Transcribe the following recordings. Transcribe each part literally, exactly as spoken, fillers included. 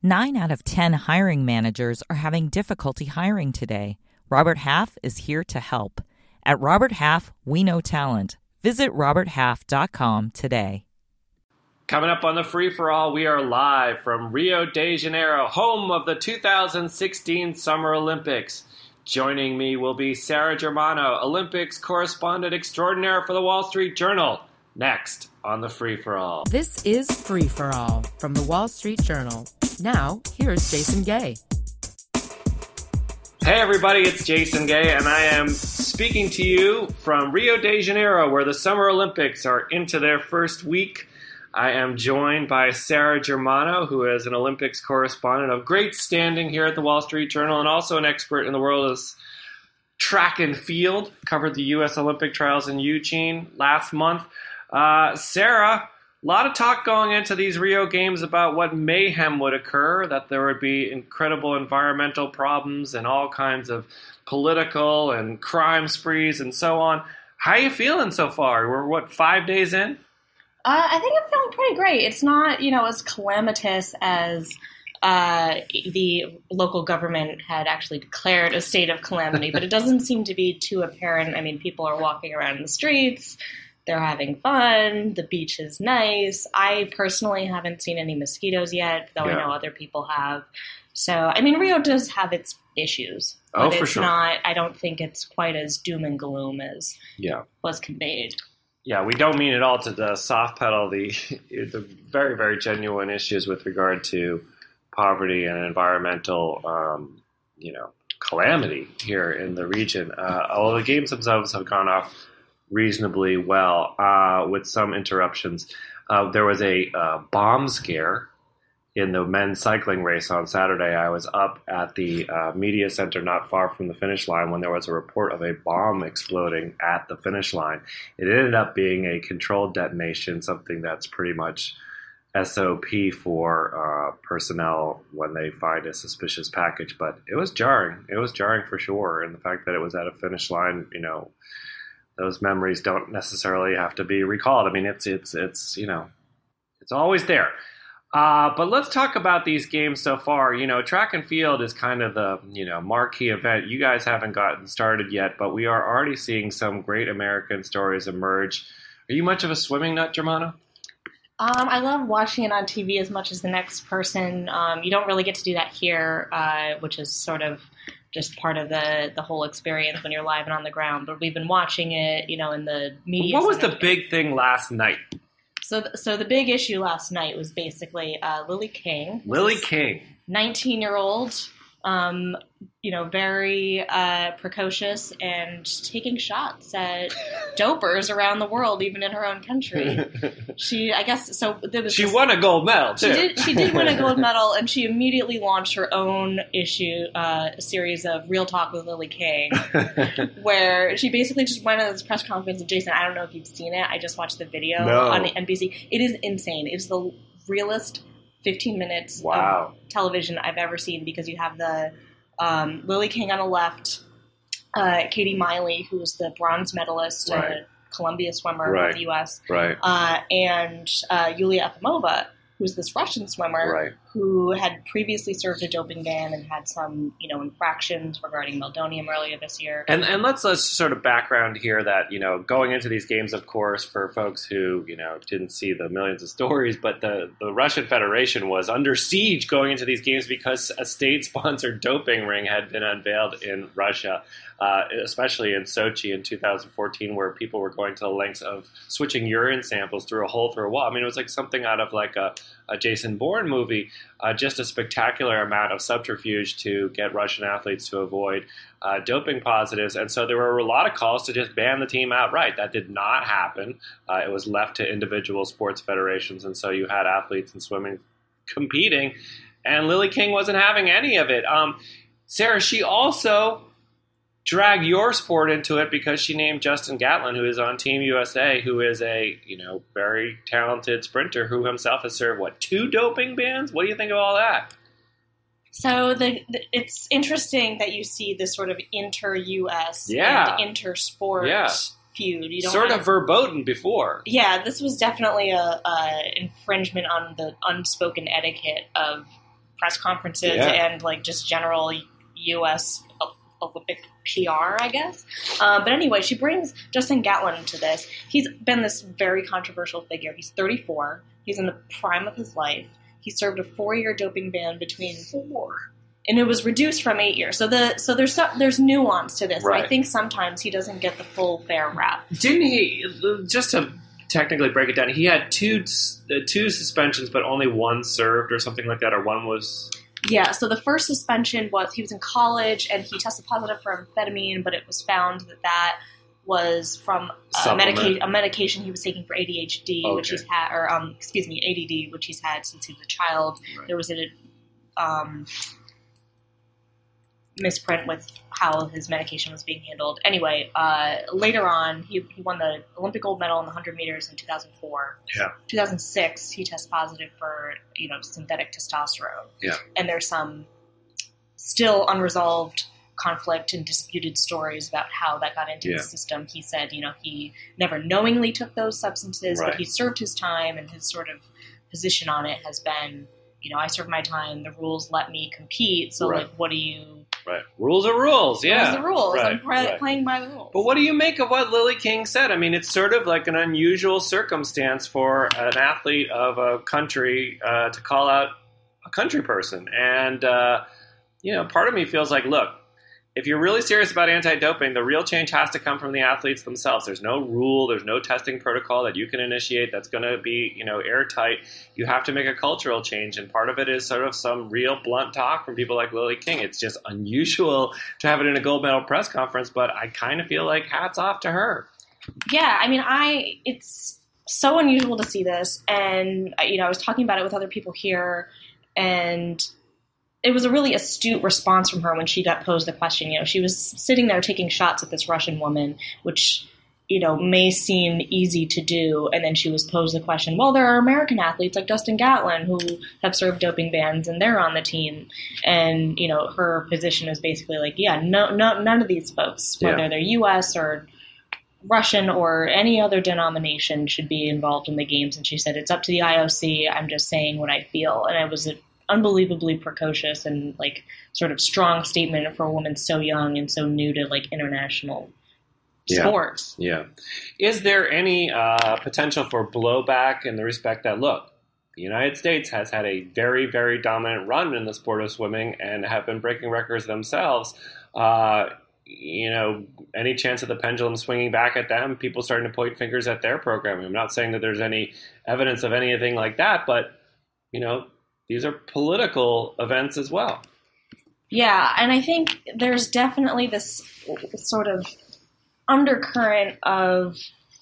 Nine out of ten hiring managers are having difficulty hiring today. Robert Half is here to help. At Robert Half, we know talent. Visit robert half dot com today. Coming up on the Free-for-All, we are live from Rio de Janeiro, home of the two thousand sixteen Summer Olympics. Joining me will be Sarah Germano, Olympics correspondent extraordinaire for the Wall Street Journal. Next on the Free-for-All. This is Free-for-All from the Wall Street Journal. Now, here's Jason Gay. Hey everybody, it's Jason Gay, and I am speaking to you from Rio de Janeiro, where the Summer Olympics are into their first week. I am joined by Sarah Germano, who is an Olympics correspondent of great standing here at the Wall Street Journal, and also an expert in the world of track and field. Covered the U S Olympic trials in Eugene last month. Uh, Sarah, a lot of talk going into these Rio Games about what mayhem would occur, that there would be incredible environmental problems and all kinds of political and crime sprees and so on. How are you feeling so far? We're, what, five days in? Uh, I think I'm feeling pretty great. It's not, you know, as calamitous as uh, the local government had actually declared a state of calamity, but it doesn't seem to be too apparent. I mean, people are walking around in the streets. They're having fun. The beach is nice. I personally haven't seen any mosquitoes yet, though yeah. I know other people have. So, I mean, Rio does have its issues. Oh, but for it's sure. not, I don't think it's quite as doom and gloom as yeah. was conveyed. Yeah, we don't mean at all to the soft pedal the the very, very genuine issues with regard to poverty and environmental, um, you know, calamity here in the region. Uh, although the games themselves have gone off reasonably well, uh, with some interruptions. Uh, there was a uh, bomb scare in the men's cycling race on Saturday. I was up at the uh, media center not far from the finish line when there was a report of a bomb exploding at the finish line. It ended up being a controlled detonation, something that's pretty much S O P for uh, personnel when they find a suspicious package. But it was jarring. It was jarring for sure. And the fact that it was at a finish line, you know, those memories don't necessarily have to be recalled. I mean, it's, it's, it's, you know, it's always there. Uh, but let's talk about these games so far. You know, track and field is kind of the, you know, marquee event. You guys haven't gotten started yet, but we are already seeing some great American stories emerge. Are you much of a swimming nut, Germano? Um, I love watching it on T V as much as the next person. Um, you don't really get to do that here, uh, which is sort of just part of the, the whole experience when you're live and on the ground. But we've been watching it, you know, in the media. What was the big thing last night? So, so the big issue last night was basically uh, Lily King. Lily King. nineteen-year-old, um, you know, very uh, precocious and taking shots at dopers around the world, even in her own country. She, I guess, so there was. She this, won a gold medal too. She did. She did win a gold medal, and she immediately launched her own issue, uh, a series of Real Talk with Lily King, where she basically just went on this press conference. And Jason, I don't know if you've seen it. I just watched the video no. on N B C. It is insane. It's the realest fifteen minutes wow. of television I've ever seen, because you have the um, Lily King on the left, uh, Katie Miley, who was the bronze medalist, right. uh, Columbia swimmer right. for the U S, right. uh, and uh, Yulia Efimova, who's this Russian swimmer right. who had previously served a doping ban and had some, you know, infractions regarding meldonium earlier this year. And and let's let's sort of background here that, you know, going into these games, of course, for folks who, you know, didn't see the millions of stories, but the, the Russian Federation was under siege going into these games because a state-sponsored doping ring had been unveiled in Russia. Uh, especially in Sochi in two thousand fourteen, where people were going to the lengths of switching urine samples through a hole through a wall. I mean, it was like something out of like a, a Jason Bourne movie, uh, just a spectacular amount of subterfuge to get Russian athletes to avoid uh, doping positives. And so there were a lot of calls to just ban the team outright. That did not happen. Uh, it was left to individual sports federations. And so you had athletes in swimming competing, and Lily King wasn't having any of it. Um, Sarah, she also drag your sport into it because she named Justin Gatlin, who is on Team U S A, who is a, you know, very talented sprinter who himself has served, what, two doping bans? What do you think of all that? So the, the, it's interesting that you see this sort of inter-U S yeah. and inter-sport yeah. feud. You don't sort have, of verboten before. Yeah, this was definitely a, a infringement on the unspoken etiquette of press conferences Yeah. and like just general U S Olympic P R, I guess. Uh, but anyway, she brings Justin Gatlin into this. He's been this very controversial figure. He's thirty-four. He's in the prime of his life. He served a four-year doping ban between four, and it was reduced from eight years. So the so there's some, there's nuance to this. Right. I think sometimes he doesn't get the full fair rap. Didn't he, just to technically break it down, he had two uh, two suspensions, but only one served or something like that, or one was... Yeah, so the first suspension was he was in college and he tested positive for amphetamine, but it was found that that was from a, medica- a medication he was taking for A D H D, Okay. which he's had, or um, excuse me, A D D, which he's had since he was a child. Right. There was a um, misprint with how his medication was being handled. Anyway, uh, later on, he, he won the Olympic gold medal in the one hundred meters in two thousand four. Yeah. two thousand six, he tested positive for, you know, synthetic testosterone. Yeah. And there's some still unresolved conflict and disputed stories about how that got into Yeah. the system. He said, you know, he never knowingly took those substances, Right. but he served his time, and his sort of position on it has been, you know, I served my time, the rules let me compete, so, Right. like, what do you... Right. Rules are rules, yeah. What's the rules? Right, I'm pra- right. playing by the rules. But what do you make of what Lily King said? I mean, it's sort of like an unusual circumstance for an athlete of a country uh, to call out a country person. And, uh, you know, part of me feels like, look, if you're really serious about anti-doping, the real change has to come from the athletes themselves. There's no rule, there's no testing protocol that you can initiate that's going to be, you know, airtight. You have to make a cultural change, and part of it is sort of some real blunt talk from people like Lily King. It's just unusual to have it in a gold medal press conference, but I kind of feel like hats off to her. Yeah, I mean, I it's so unusual to see this, and you know, I was talking about it with other people here, and it was a really astute response from her when she got posed the question. You know, she was sitting there taking shots at this Russian woman, which, you know, may seem easy to do, and then she was posed the question, well, there are American athletes like Justin Gatlin who have served doping bans, and they're on the team. And, you know, her position is basically like, yeah, no, no none of these folks, whether Yeah. they're U S or Russian or any other denomination, should be involved in the games. And she said, it's up to the I O C. I'm just saying what I feel. And it was an unbelievably precocious and like sort of strong statement for a woman so young and so new to like international Yeah. sports. Yeah. Is there any uh, potential for blowback in the respect that, look, the United States has had a very, very dominant run in the sport of swimming and have been breaking records themselves? Uh, you know, any chance of the pendulum swinging back at them, people starting to point fingers at their programming? I'm not saying that there's any evidence of anything like that, but, you know, these are political events as well. Yeah, and I think there's definitely this sort of undercurrent of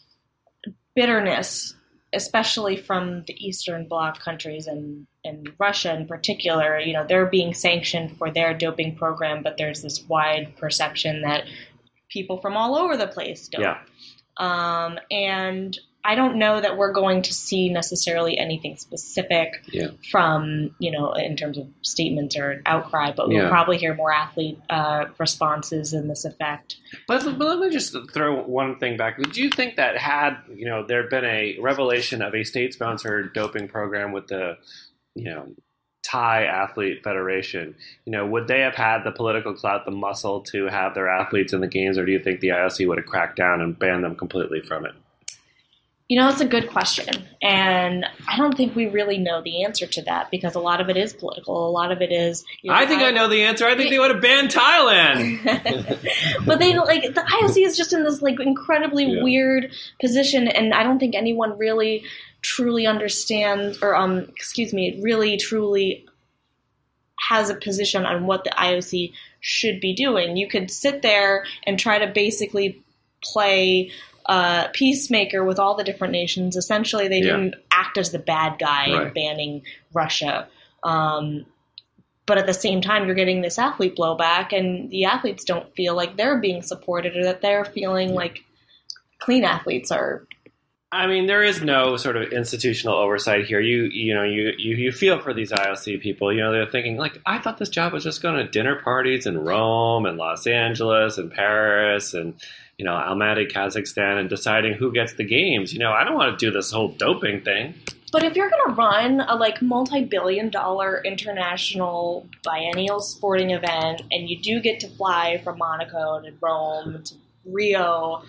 bitterness, especially from the Eastern Bloc countries and, and Russia in particular. You know, they're being sanctioned for their doping program, but there's this wide perception that people from all over the place dope. Yeah. Um, and I don't know that we're going to see necessarily anything specific Yeah. from, you know, in terms of statements or outcry, but we'll Yeah. probably hear more athlete uh, responses in this effect. But, but let me just throw one thing back. Do you think that had, you know, there been a revelation of a state-sponsored doping program with the, you know, Thai Athlete Federation, you know, would they have had the political clout, the muscle to have their athletes in the games, or do you think the I O C would have cracked down and banned them completely from it? You know, it's a good question. And I don't think we really know the answer to that because a lot of it is political. A lot of it is... You know, I think I know the answer. I think they would have banned Thailand. But they like the I O C is just in this like incredibly Yeah. weird position, and I don't think anyone really truly understands or um excuse me, really truly has a position on what the I O C should be doing. You could sit there and try to basically play uh, peacemaker with all the different nations. Essentially, they Yeah. didn't act as the bad guy in Right. banning Russia. Um, but at the same time, you're getting this athlete blowback, and the athletes don't feel like they're being supported or that they're feeling like clean athletes are. I mean, there is no sort of institutional oversight here. You, you know, you, you, you feel for these I O C people. You know, they're thinking like, I thought this job was just going to dinner parties in Rome and Los Angeles and Paris and, you know, Almaty, Kazakhstan, and deciding who gets the games. You know, I don't want to do this whole doping thing. But if you're going to run a like multi-billion dollar international biennial sporting event and you do get to fly from Monaco to Rome to Rio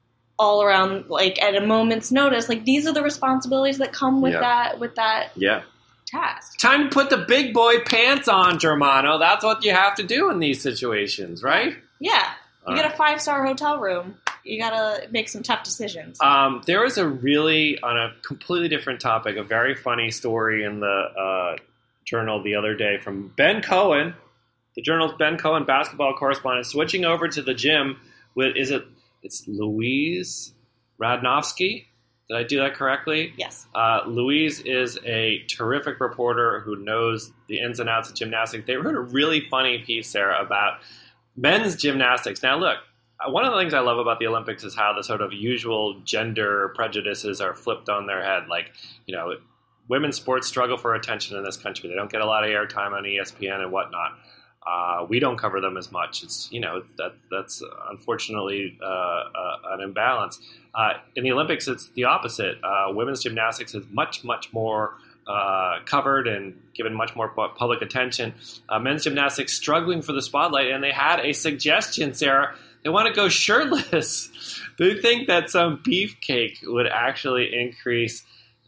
all around like at a moment's notice, like these are the responsibilities that come with Yeah. that with that Yeah. task. Time to put the big boy pants on, Germano. That's what you have to do in these situations, right? Yeah. You All get right. a five-star hotel room. You got to make some tough decisions. Um, there was a really, on a completely different topic, a very funny story in the uh, Journal the other day from Ben Cohen, the Journal's Ben Cohen basketball correspondent, switching over to the gym with, is it, it's Louise Radnofsky? Did I do that correctly? Yes. Uh, Louise is a terrific reporter who knows the ins and outs of gymnastics. They wrote a really funny piece, Sarah, about men's gymnastics. Now, look, one of the things I love about the Olympics is how the sort of usual gender prejudices are flipped on their head. Like, you know, women's sports struggle for attention in this country. They don't get a lot of airtime on E S P N and whatnot. Uh, we don't cover them as much. It's, you know, that that's unfortunately uh, uh, an imbalance. Uh, in the Olympics, it's the opposite. Uh, women's gymnastics is much, much more uh, covered and given much more pu- public attention. Uh, men's gymnastics struggling for the spotlight, and they had a suggestion, Sarah. They want to go shirtless. They think that some beefcake would actually increase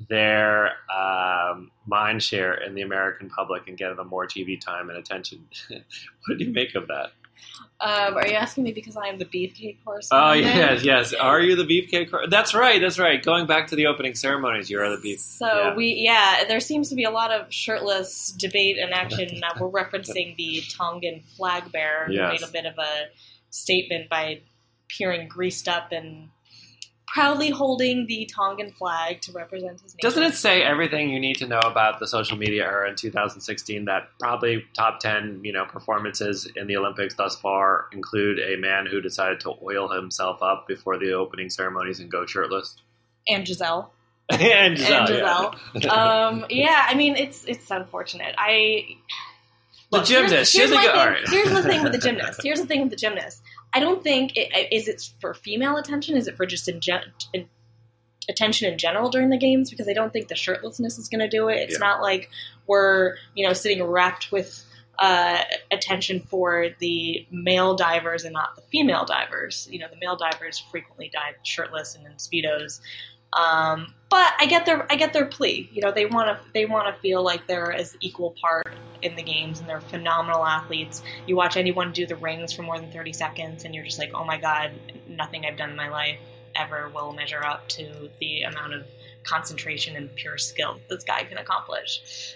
their um, mind share in the American public and get them more T V time and attention. What do you make of that? Um, are you asking me because I am the beefcake person? Oh, yes, yes. Are you the beefcake? That's right, that's right. Going back to the opening ceremonies, you are the beef. So, yeah. we, yeah, there seems to be a lot of shirtless debate and action. Uh, we're referencing the Tongan flag bearer who Yes. made a bit of a statement by appearing greased up and proudly holding the Tongan flag to represent his nation. Doesn't it say everything you need to know about the social media era in two thousand sixteen that probably top ten, you know, performances in the Olympics thus far include a man who decided to oil himself up before the opening ceremonies and go shirtless? And Giselle. and Giselle, and Giselle. yeah. um, yeah, I mean, it's it's unfortunate. I The Look, gymnast. Here's, here's, She's a my good- thing, all right. here's the thing with the gymnast. Here's the thing with the gymnast. I don't think it, is it for female attention. Is it for just in gen, in, attention in general during the games? Because I don't think the shirtlessness is going to do it. It's Yeah. not like we're you know sitting wrapped with uh, attention for the male divers and not the female divers. You know, the male divers frequently dive shirtless and in speedos. Um, but I get their I get their plea. You know, they want to they want to feel like they're as equal part in the games, and they're phenomenal athletes. You watch anyone do the rings for more than thirty seconds, and you're just like, oh my god, nothing I've done in my life ever will measure up to the amount of concentration and pure skill that this guy can accomplish.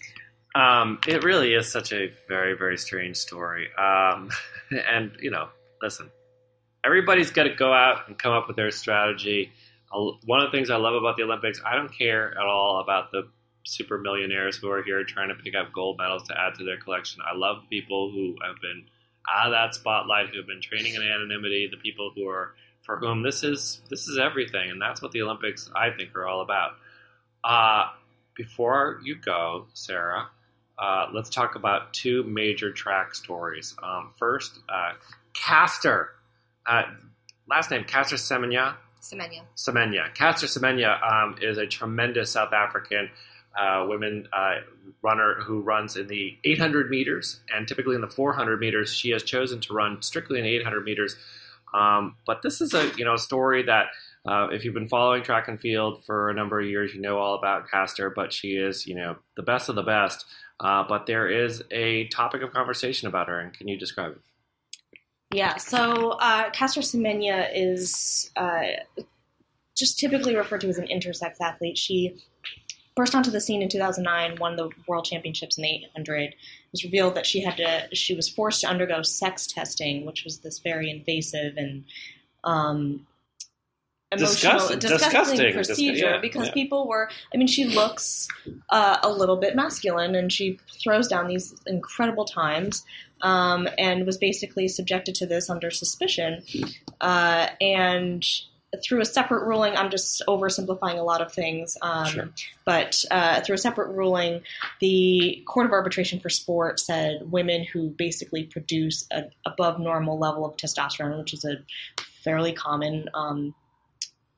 Um, it really is such a very, very strange story. Um, and, you know, listen, everybody's got to go out and come up with their strategy. I'll, one of the things I love about the Olympics, I don't care at all about the super millionaires who are here trying to pick up gold medals to add to their collection. I love people who have been out of that spotlight, who have been training in anonymity, the people who are for whom this is this is everything, and that's what the Olympics, I think, are all about. Uh, before you go, Sarah, uh, let's talk about two major track stories. Um, first, uh, Caster, uh, last name Caster Semenya. Semenya. Semenya. Caster Semenya um, is a tremendous South African uh, women uh, runner who runs in the eight hundred meters, and typically in the four hundred meters. She has chosen to run strictly in eight hundred meters. Um, but this is a you know story that uh, if you've been following track and field for a number of years, you know all about Caster. But she is you know the best of the best. Uh, but there is a topic of conversation about her, and can you describe it? Yeah, so uh, Caster Semenya is uh, just typically referred to as an intersex athlete. She burst onto the scene in two thousand nine, won the world championships in the eight hundred. It was revealed that she had to, she was forced to undergo sex testing, which was this very invasive and um, emotional, Disgusting. disgusting, Disgusting. procedure Dis- yeah, because yeah. people were, I mean, she looks uh, a little bit masculine, and she throws down these incredible times. Um, and was basically subjected to this under suspicion. Uh, and through a separate ruling, I'm just oversimplifying a lot of things, um, Sure. but uh, through a separate ruling, the Court of Arbitration for Sport said women who basically produce an above normal level of testosterone, which is a fairly common um,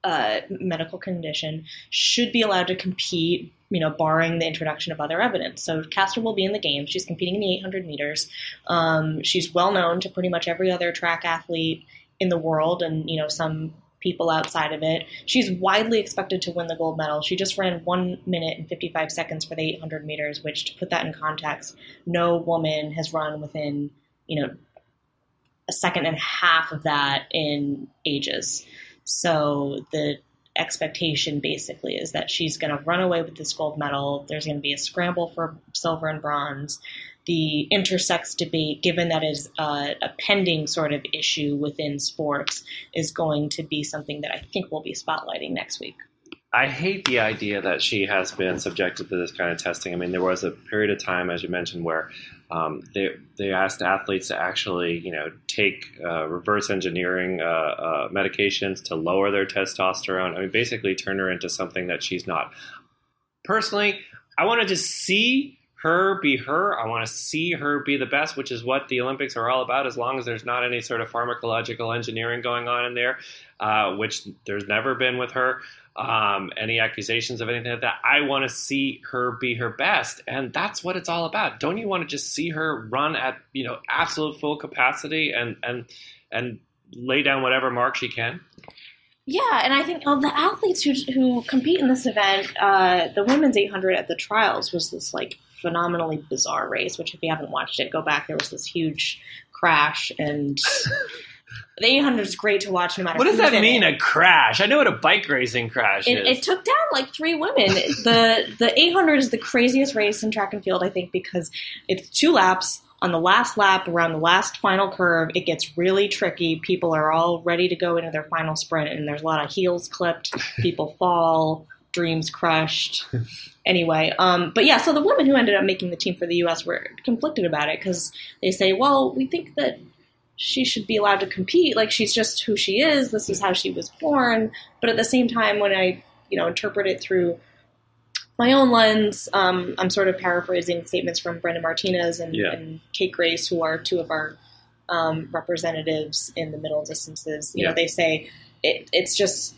uh, medical condition should be allowed to compete, you know, barring the introduction of other evidence. So Caster will be in the games. She's competing in the eight hundred meters. Um, she's well known to pretty much every other track athlete in the world and, you know, some people outside of it. She's widely expected to win the gold medal. She just ran one minute and fifty-five seconds for the eight hundred meters, which, to put that in context, no woman has run within, you know, a second and a half of that in ages. So the expectation basically is that she's going to run away with this gold medal. There's going to be a scramble for silver and bronze. The intersex debate, given that is a, a pending sort of issue within sports, is going to be something that I think we'll be spotlighting next week. I hate the idea that she has been subjected to this kind of testing. I mean, there was a period of time, as you mentioned, where um, they they asked athletes to actually, you know, take uh, reverse engineering uh, uh, medications to lower their testosterone. I mean, basically turn her into something that she's not. Personally, I want to just see her be her. I want to see her be the best, which is what the Olympics are all about, as long as there's not any sort of pharmacological engineering going on in there, uh, which there's never been with her. Um, any accusations of anything like that. I want to see her be her best, and that's what it's all about. Don't you want to just see her run at, you know, absolute full capacity and and and lay down whatever mark she can? Yeah, and I think uh, the athletes who who compete in this event, uh, the women's eight hundred at the trials was this like phenomenally bizarre race, which if you haven't watched it, go back. There was this huge crash, and the eight hundred is great to watch no matter what does who's that in mean, it. A crash? I know what a bike racing crash It, is. it took down like three women. the The eight hundred is the craziest race in track and field, I think, because it's two laps. On the last lap, around the last final curve, it gets really tricky. People are all ready to go into their final sprint, and there's a lot of heels clipped. People fall, dreams crushed. Anyway, um, but yeah, so the women who ended up making the team for the U S were conflicted about it because they say, well, we think that she should be allowed to compete. Like, she's just who she is. This is how she was born. But at the same time, when I, you know, interpret it through my own lens, um, I'm sort of paraphrasing statements from Brenda Martinez and, yeah. and Kate Grace, who are two of our um, representatives in the middle distances. You yeah. know, they say it, it's just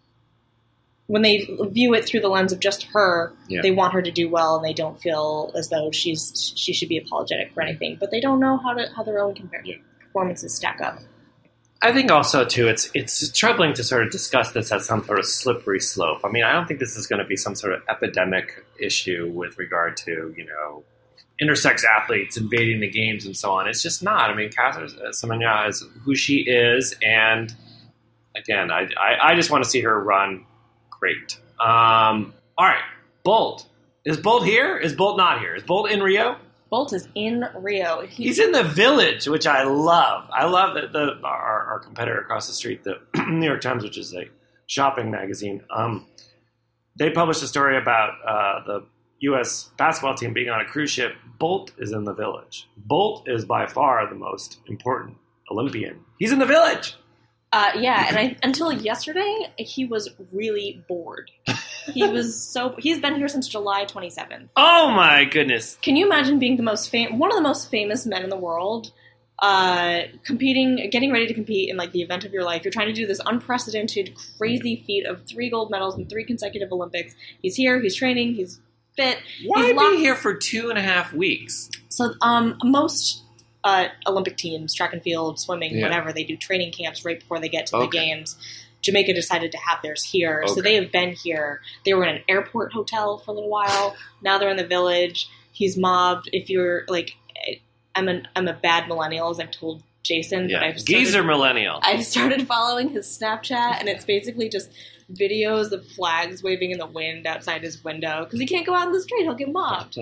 when they view it through the lens of just her, yeah. they want her to do well, and they don't feel as though she's she should be apologetic for anything. But they don't know how to how their own compare, yeah. performances stack up. I think also, too, it's it's troubling to sort of discuss this as some sort of slippery slope. I mean, I don't think this is going to be some sort of epidemic issue with regard to, you know, intersex athletes invading the games and so on. It's just not. I mean, Caster Semenya is who she is, and again, I, I, I just want to see her run great. Um, all right, Bolt. Is Bolt here? Is Bolt not here? Is Bolt in Rio? Bolt is in Rio. He, He's in the Village, which I love. I love that the our, our competitor across the street, the New York Times, which is a shopping magazine, um, they published a story about uh, the U S basketball team being on a cruise ship. Bolt is in the Village. Bolt is by far the most important Olympian. He's in the Village. Uh, yeah, and I, until yesterday, he was really bored. He was so he's been here since July twenty-seventh. Oh my goodness! Can you imagine being the most fam- one of the most famous men in the world, uh, competing, getting ready to compete in like the event of your life? You're trying to do this unprecedented, crazy feat of three gold medals in three consecutive Olympics. He's here. He's training. He's fit. Why he's be locked- here for two and a half weeks? So, um, most uh, Olympic teams, track and field, swimming, Yeah. whatever, they do training camps right before they get to Okay. the games. Jamaica decided to have theirs here, so Okay. they have been here. They were in an airport hotel for a little while. Now they're in the Village. He's mobbed. If you're like, I'm an I'm a bad millennial, as I've told Jason. Yeah, But I've geezer started, millennial. I've started following his Snapchat, and it's basically just videos of flags waving in the wind outside his window because he can't go out in the street; he'll get mobbed.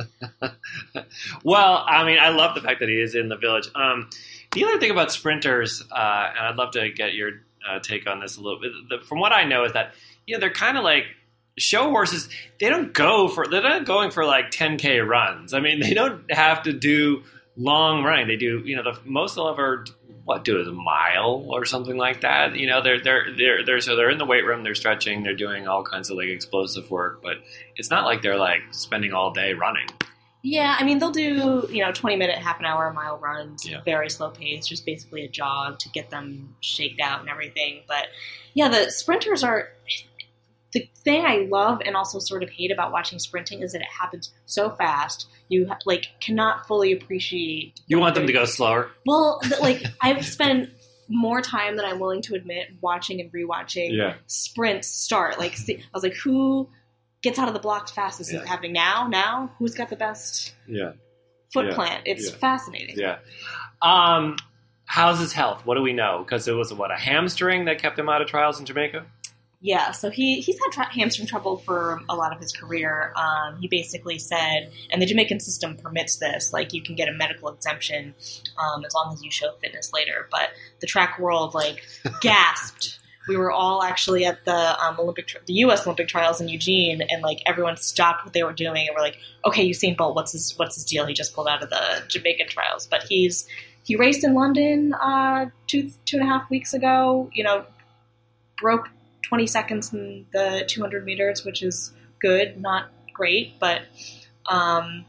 Well, I mean, I love the fact that he is in the Village. Um, the other thing about sprinters, uh, and I'd love to get your uh, take on this a little bit. The, from what I know is that, you know, they're kind of like show horses. They don't go for, they're not going for like ten K runs. I mean, they don't have to do long running. They do, you know, the most they'll ever, what, do is a mile or something like that. You know, they're, they're, they're, they're, so they're in the weight room, they're stretching, they're doing all kinds of like explosive work, but it's not like they're like spending all day running. Yeah, I mean, they'll do, you know, twenty-minute, half-an-hour mile runs, Yeah. very slow pace, just basically a jog to get them shaked out and everything. But, yeah, the sprinters are – the thing I love and also sort of hate about watching sprinting is that it happens so fast. You, like, cannot fully appreciate – You want them to go slower? Well, the, like, I've spent more time than I'm willing to admit watching and rewatching Yeah. sprints start. Like, see, I was like, who – gets out of the blocks fastest? Is Yeah. it happening now? Now? Who's got the best Yeah. foot Yeah. plant? It's Yeah. fascinating. Yeah. Um, how's his health? What do we know? Because it was, what, a hamstring that kept him out of trials in Jamaica? Yeah, so he, he's had tra- hamstring trouble for a lot of his career. Um, he basically said, and the Jamaican system permits this, like you can get a medical exemption um, as long as you show fitness later. But the track world, like, gasped. We were all actually at the um, Olympic, tri- the U S Olympic trials in Eugene, and like everyone stopped what they were doing and we're like, "Okay, Usain Bolt, what's his what's his deal? He just pulled out of the Jamaican trials, but he's he raced in London uh, two two and a half weeks ago. You know, broke twenty seconds in the two hundred meters, which is good, not great, but um,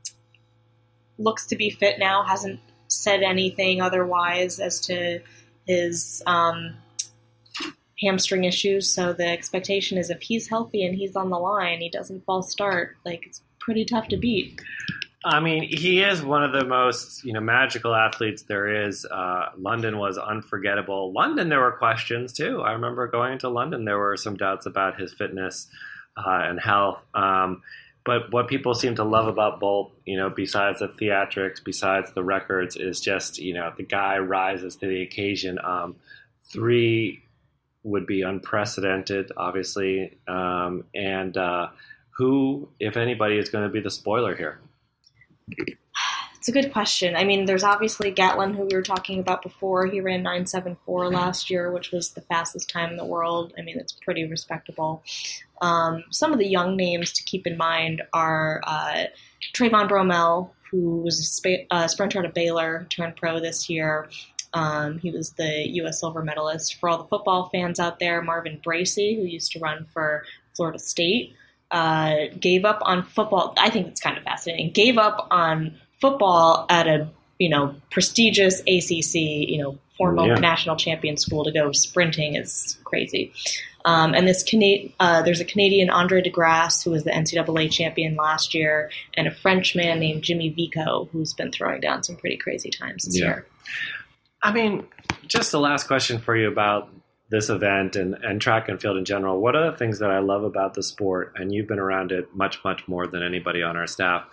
looks to be fit now. Hasn't said anything otherwise as to his." Um, hamstring issues, so the expectation is if he's healthy and he's on the line, he doesn't false start, like it's pretty tough to beat. I mean, he is one of the most, you know, magical athletes there is. Uh, London was unforgettable. London, there were questions too. I remember going to London, there were some doubts about his fitness uh, and health. Um, but what people seem to love about Bolt, you know, besides the theatrics, besides the records, is just, you know, the guy rises to the occasion. Um, three would be unprecedented, obviously. Um, and uh, who, if anybody, is going to be the spoiler here? It's a good question. I mean, there's obviously Gatlin, who we were talking about before. He ran nine seventy-four last year, which was the fastest time in the world. I mean, it's pretty respectable. Um, some of the young names to keep in mind are uh, Trayvon Bromell, who was a sp- uh, sprinter out of Baylor, turned pro this year. Um, he was the U S silver medalist. For all the football fans out there, Marvin Bracey, who used to run for Florida State, uh, gave up on football. I think it's kind of fascinating. Gave up on football at a, you know, prestigious A C C, you know, former Yeah. national champion school to go sprinting is crazy. Um, and this Cana- uh, there's a Canadian, Andre DeGrasse, who was the N C double A champion last year, and a Frenchman named Jimmy Vico, who's been throwing down some pretty crazy times this Yeah. year. I mean, just the last question for you about this event and, and track and field in general. What are the things that I love about the sport, and you've been around it much, much more than anybody on our staff,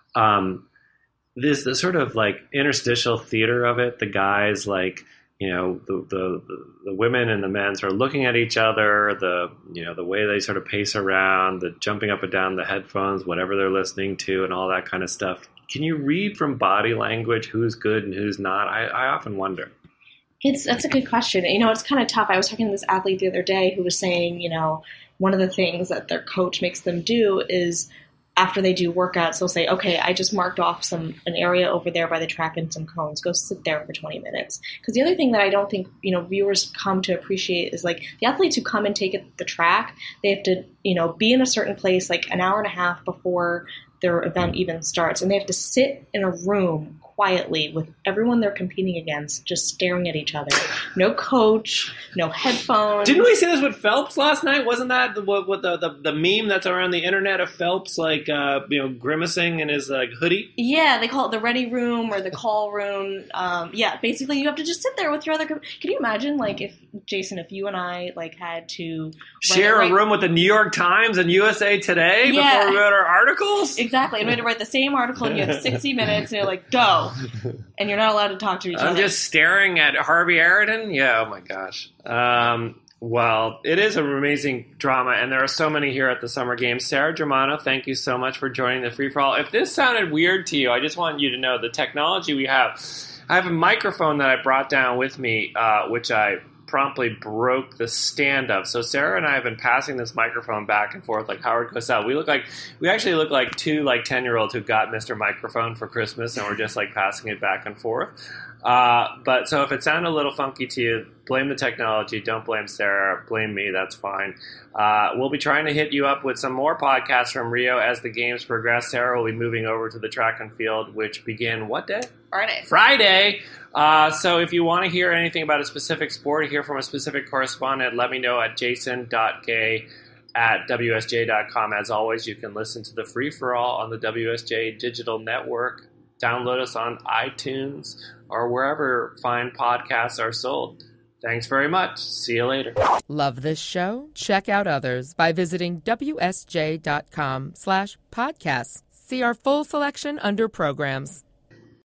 um, this the sort of like interstitial theater of it, the guys like, you know, the, the the women and the men sort of looking at each other, the, you know, the way they sort of pace around, the jumping up and down the headphones, whatever they're listening to, and all that kind of stuff. Can you read from body language who's good and who's not? I, I often wonder. It's that's a good question. You know, it's kind of tough. I was talking to this athlete the other day who was saying, you know, one of the things that their coach makes them do is after they do workouts, they'll say, okay, I just marked off some an area over there by the track and some cones. Go sit there for twenty minutes. Because the other thing that I don't think, you know, viewers come to appreciate is like the athletes who come and take it the track, they have to, you know, be in a certain place like an hour and a half before their event even starts. And they have to sit in a room quietly with everyone they're competing against, just staring at each other. No coach, no headphones. Didn't we see this with Phelps last night? Wasn't that the, what, what the, the the meme that's around the internet of Phelps, like uh, you know, grimacing in his like hoodie? Yeah, they call it the ready room or the call room. Um, yeah, basically you have to just sit there with your other. Com- Can you imagine, like, if Jason, if you and I like had to Share write, a room with the New York Times and U S A Today Yeah. before we wrote our articles? Exactly, and we had to write the same article, and you have sixty minutes, and you're like, go, and you're not allowed to talk to each I'm other. just staring at Harvey Aridin. Yeah, oh my gosh. Um, well, it is an amazing drama, and there are so many here at the Summer Games. Sarah Germano, thank you so much for joining the Free For All. If this sounded weird to you, I just want you to know the technology we have. I have a microphone that I brought down with me, uh, which I promptly broke the stand of. So Sarah and I have been passing this microphone back and forth like Howard Cosell. We look like we actually look like two like ten year olds who got Mister Microphone for Christmas, and we're just like passing it back and forth. Uh, but so if it sounded a little funky to you, blame the technology. Don't blame Sarah. Blame me. That's fine. Uh, we'll be trying to hit you up with some more podcasts from Rio as the games progress. Sarah will be moving over to the track and field, which begin what day? Friday. Friday. Uh, so if you want to hear anything about a specific sport or hear from a specific correspondent, let me know at jason dot gay at w s j dot com. As always, you can listen to the free-for-all on the W S J Digital Network. Download us on iTunes or wherever fine podcasts are sold. Thanks very much. See you later. Love this show? Check out others by visiting w s j dot com slash podcasts. See our full selection under programs.